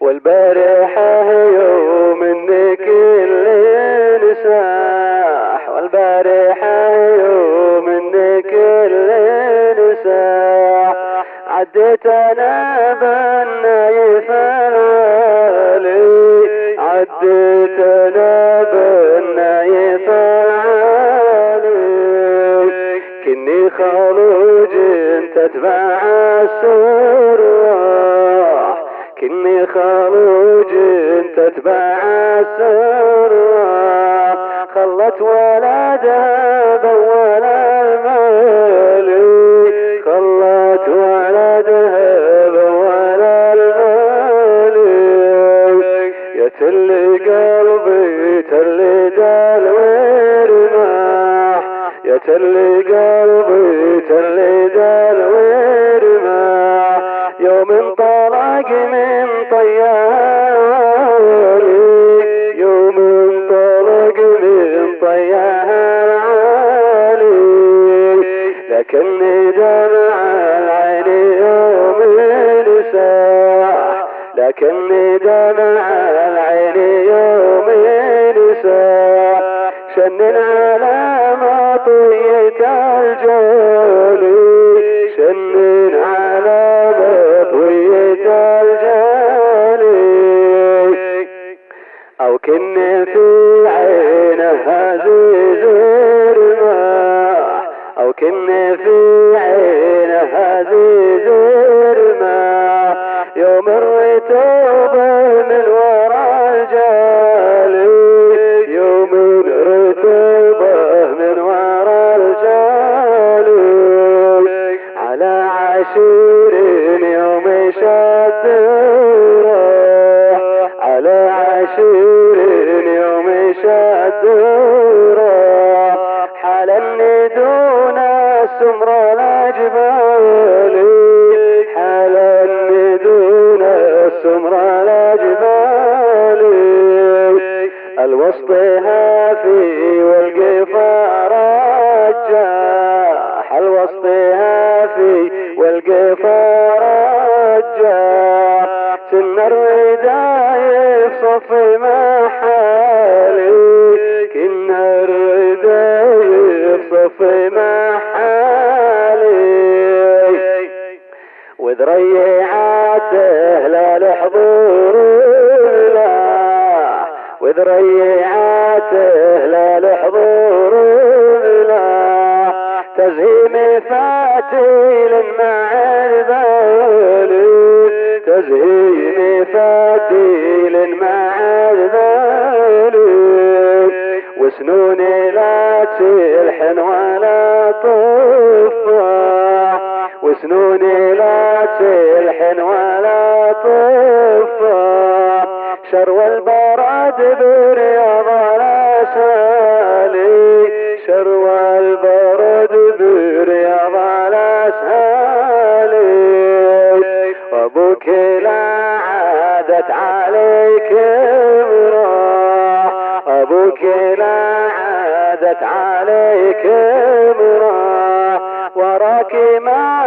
والبارحة يوم انك اللي نساح، والبارحة يوم انك اللي نساح. عديت انا بالنايف العالي، عديت انا بالنايف العالي. كني خلوج تتبع السراح، كني خلوج تتبع السراح. خلت ولدها بول المالي، خلت ولدها بول المالي. يا تلي قلبي تلي دال ورماح، يا تلي قلبي تلي دال ورماح. يوم انطلق من طياري، يوم انطلق من طياري. لكني دمع العين يوم نساح، لكني دمع العين يوم نساح. شنن على مطية الجولي، شنن على مطية الجولي. أو كن في عينها زيز رماح، أو كن في عينها زيز رماح. يوم الرتوبة من وراء الجالي، يوم الرتوبة من وراء الجالي. على عشير يوم شد راح، على عشير يوم شد راح. حلني دون السمر الأجبال، حلني دون السمر الأجبال. الوسط هافي والقفار الجاح، الوسط هافي والقفار الجاح. سن الرداء صف محالي، كنا الرداء صف محالي. وذريعاته لا لحضور له، وذريعاته لا لحضور له. تزهيم فاتيل مع البالي، تزهيم فاتيل مع البالي. وسنوني لا تلحن ولا تفاح، وسنوني لا تلحن ولا تفاح. شرو البرد برياض الاسهالي، شرو البرد برياض الاسهالي. وابوك لا عادت عليك مراح، ابوك لا عادت عليك مراح. وراك ما